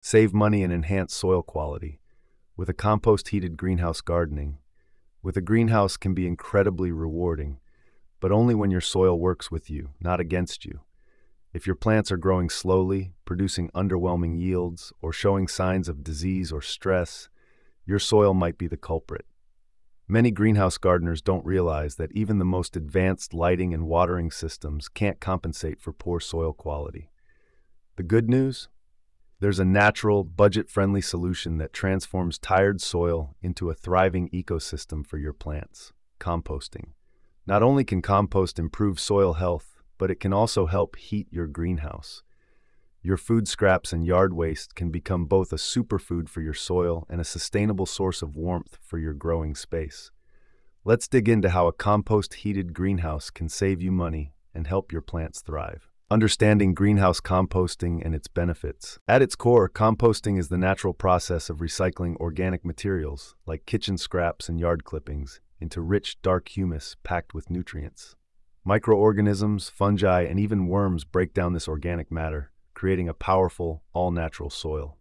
Save money and enhance soil quality. With a compost-heated greenhouse gardening, with a greenhouse can be incredibly rewarding, but only when your soil works with you, not against you. If your plants are growing slowly, producing underwhelming yields, or showing signs of disease or stress, your soil might be the culprit. Many greenhouse gardeners don't realize that even the most advanced lighting and watering systems can't compensate for poor soil quality. The good news? There's a natural, budget-friendly solution that transforms tired soil into a thriving ecosystem for your plants: composting. Not only can compost improve soil health, but it can also help heat your greenhouse. Your food scraps and yard waste can become both a superfood for your soil and a sustainable source of warmth for your growing space. Let's dig into how a compost-heated greenhouse can save you money and help your plants thrive. Understanding greenhouse composting and its benefits. At its core, composting is the natural process of recycling organic materials, like kitchen scraps and yard clippings, into rich, dark humus packed with nutrients. Microorganisms, fungi, and even worms break down this organic matter, creating a powerful, all-natural soil.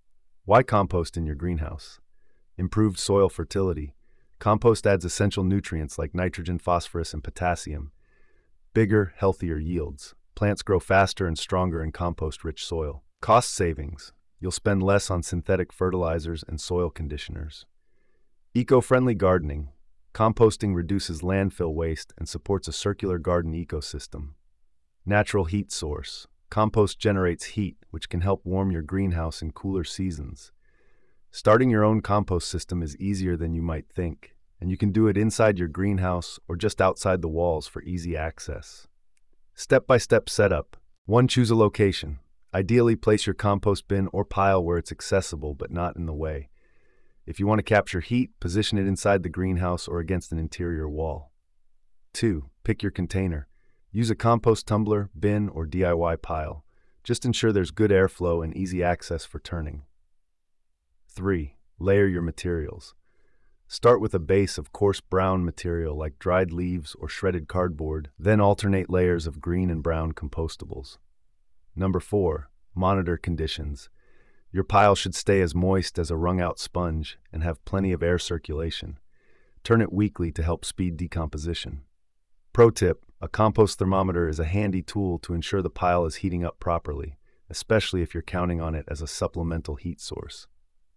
Why compost in your greenhouse? Improved soil fertility. Compost adds essential nutrients like nitrogen, phosphorus, and potassium. Bigger, healthier yields. Plants grow faster and stronger in compost-rich soil. Cost savings. You'll spend less on synthetic fertilizers and soil conditioners. Eco-friendly gardening. Composting reduces landfill waste and supports a circular garden ecosystem. Natural heat source. Compost generates heat, which can help warm your greenhouse in cooler seasons. Starting your own compost system is easier than you might think, and you can do it inside your greenhouse or just outside the walls for easy access. Step-by-step setup. 1. Choose a location. Ideally, place your compost bin or pile where it's accessible but not in the way. If you want to capture heat, position it inside the greenhouse or against an interior wall. 2. Pick your container. Use a compost tumbler, bin, or DIY pile. Just ensure there's good airflow and easy access for turning. 3. Layer your materials. Start with a base of coarse brown material like dried leaves or shredded cardboard, then alternate layers of green and brown compostables. 4. Monitor conditions. Your pile should stay as moist as a wrung-out sponge and have plenty of air circulation. Turn it weekly to help speed decomposition. Pro tip: a compost thermometer is a handy tool to ensure the pile is heating up properly, especially if you're counting on it as a supplemental heat source.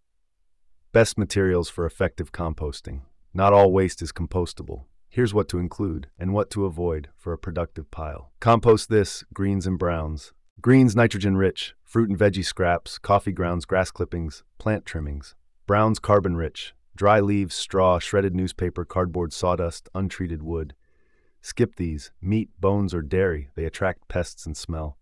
Best materials for effective composting. Not all waste is compostable. Here's what to include and what to avoid for a productive pile. Compost this: greens and browns. Greens, nitrogen-rich, fruit and veggie scraps, coffee grounds, grass clippings, plant trimmings. Browns, carbon-rich, dry leaves, straw, shredded newspaper, cardboard, sawdust, untreated wood. Skip these: meat, bones, or dairy. They attract pests and smell.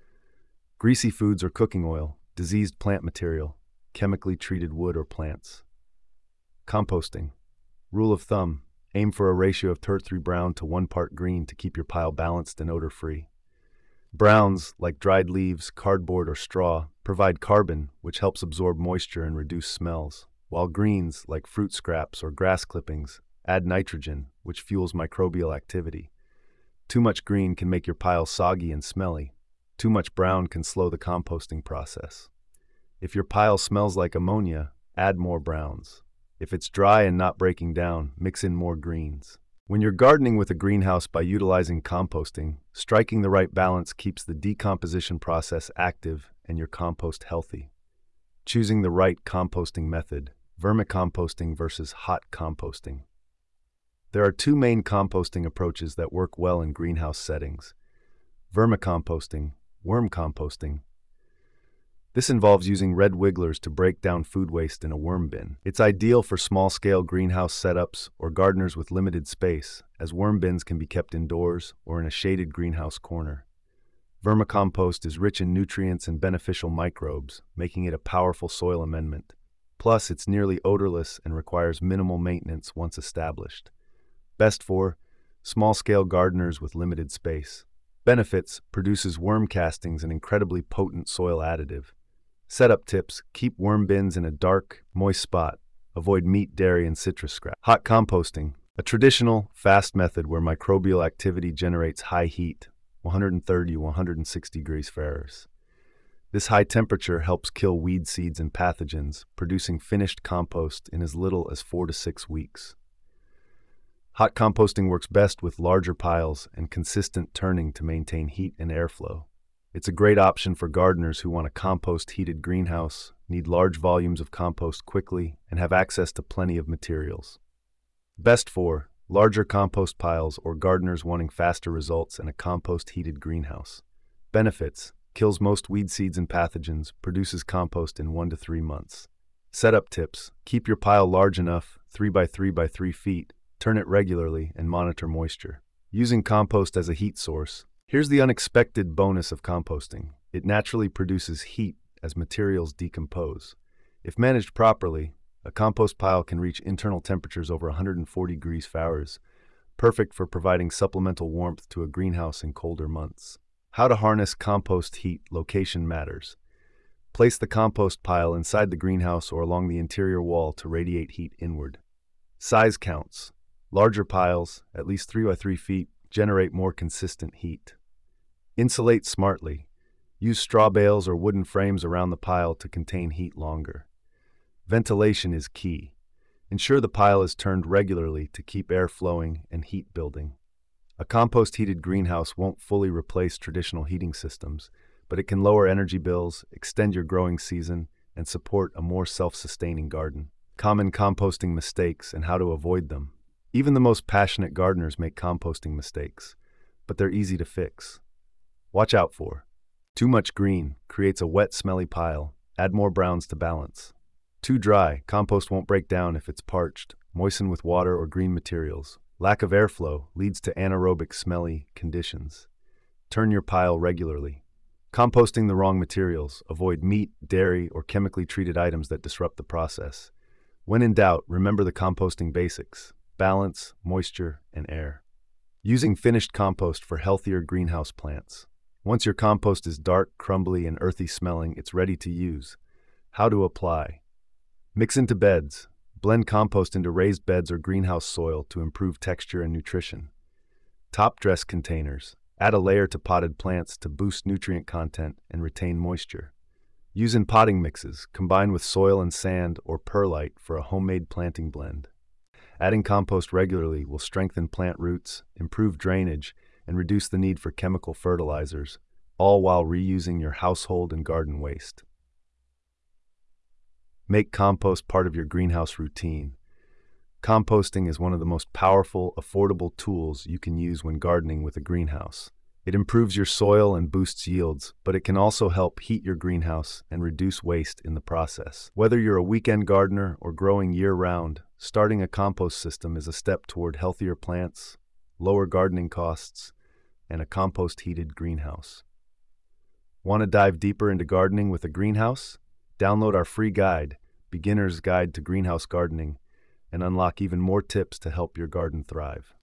Greasy foods or cooking oil, diseased plant material, chemically treated wood or plants. Composting. Rule of thumb: aim for a ratio of 3 brown to 1 part green to keep your pile balanced and odor-free. Browns, like dried leaves, cardboard, or straw, provide carbon, which helps absorb moisture and reduce smells, while greens, like fruit scraps or grass clippings, add nitrogen, which fuels microbial activity. Too much green can make your pile soggy and smelly. Too much brown can slow the composting process. If your pile smells like ammonia, add more browns. If it's dry and not breaking down, mix in more greens. When you're gardening with a greenhouse by utilizing composting, striking the right balance keeps the decomposition process active and your compost healthy. Choosing the right composting method: vermicomposting versus hot composting. There are 2 main composting approaches that work well in greenhouse settings: vermicomposting, worm composting. This involves using red wigglers to break down food waste in a worm bin. It's ideal for small-scale greenhouse setups or gardeners with limited space, as worm bins can be kept indoors or in a shaded greenhouse corner. Vermicompost is rich in nutrients and beneficial microbes, making it a powerful soil amendment. Plus, it's nearly odorless and requires minimal maintenance once established. Best for small-scale gardeners with limited space. Benefits: produces worm castings, an incredibly potent soil additive. Setup tips: keep worm bins in a dark, moist spot. Avoid meat, dairy, and citrus scrap. Hot composting, a traditional, fast method where microbial activity generates high heat, 130 to 160 degrees Fahrenheit. This high temperature helps kill weed seeds and pathogens, producing finished compost in as little as 4 to 6 weeks. Hot composting works best with larger piles and consistent turning to maintain heat and airflow. It's a great option for gardeners who want a compost-heated greenhouse, need large volumes of compost quickly, and have access to plenty of materials. Best for larger compost piles or gardeners wanting faster results in a compost-heated greenhouse. Benefits: kills most weed seeds and pathogens, produces compost in 1 to 3 months. Setup tips: keep your pile large enough, 3 by 3 by 3 feet, turn it regularly, and monitor moisture. Using compost as a heat source. Here's the unexpected bonus of composting. It naturally produces heat as materials decompose. If managed properly, a compost pile can reach internal temperatures over 140 degrees Fahrenheit, perfect for providing supplemental warmth to a greenhouse in colder months. How to harness compost heat. Location matters. Place the compost pile inside the greenhouse or along the interior wall to radiate heat inward. Size counts. Larger piles, at least 3 by 3 feet, generate more consistent heat. Insulate smartly. Use straw bales or wooden frames around the pile to contain heat longer. Ventilation is key. Ensure the pile is turned regularly to keep air flowing and heat building. A compost-heated greenhouse won't fully replace traditional heating systems, but it can lower energy bills, extend your growing season, and support a more self-sustaining garden. Common composting mistakes and how to avoid them. Even the most passionate gardeners make composting mistakes, but they're easy to fix. Watch out for: too much green creates a wet, smelly pile. Add more browns to balance. Too dry, compost won't break down if it's parched. Moisten with water or green materials. Lack of airflow leads to anaerobic, smelly conditions. Turn your pile regularly. Composting the wrong materials. Avoid meat, dairy, or chemically treated items that disrupt the process. When in doubt, remember the composting basics: balance, moisture, and air. Using finished compost for healthier greenhouse plants. Once your compost is dark, crumbly, and earthy smelling, it's ready to use. How to apply: mix into beds. Blend compost into raised beds or greenhouse soil to improve texture and nutrition. Top dress containers. Add a layer to potted plants to boost nutrient content and retain moisture. Use in potting mixes. Combine with soil and sand or perlite for a homemade planting blend. Adding compost regularly will strengthen plant roots, improve drainage, and reduce the need for chemical fertilizers, all while reusing your household and garden waste. Make compost part of your greenhouse routine. Composting is one of the most powerful, affordable tools you can use when gardening with a greenhouse. It improves your soil and boosts yields, but it can also help heat your greenhouse and reduce waste in the process. Whether you're a weekend gardener or growing year-round, starting a compost system is a step toward healthier plants, lower gardening costs, and a compost-heated greenhouse. Want to dive deeper into gardening with a greenhouse? Download our free guide, Beginner's Guide to Greenhouse Gardening, and unlock even more tips to help your garden thrive.